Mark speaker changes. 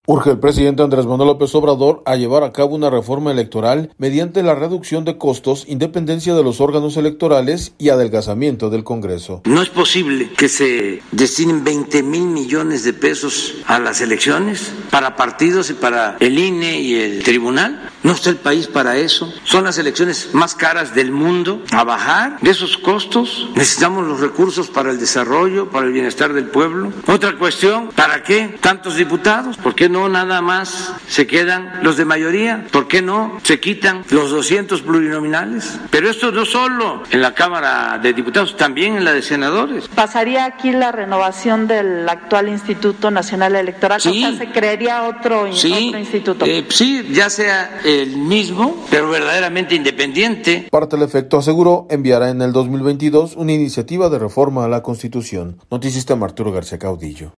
Speaker 1: Urge el presidente Andrés Manuel López Obrador a llevar a cabo una reforma electoral mediante la reducción de costos, independencia de los órganos electorales y adelgazamiento del Congreso.
Speaker 2: No es posible que se destinen 20,000 millones de pesos a las elecciones para partidos y para el INE y el tribunal. No está el país para eso. Son las elecciones más caras del mundo. A bajar de esos costos necesitamos los recursos para el desarrollo, para el bienestar del pueblo. Otra cuestión, ¿para qué tantos diputados? ¿Por qué no nada más se quedan los de mayoría? ¿Por qué no se quitan los 200 plurinominales? Pero esto no solo en la Cámara de Diputados, también en la de Senadores.
Speaker 3: ¿Pasaría aquí la renovación del actual Instituto Nacional Electoral?
Speaker 2: Sí.
Speaker 3: O sea, ¿se crearía otro instituto?
Speaker 2: Sí, ya sea el mismo, pero verdaderamente independiente.
Speaker 1: Para Telefecto aseguró enviará en el 2022 una iniciativa de reforma a la Constitución. Noticista Arturo García Caudillo.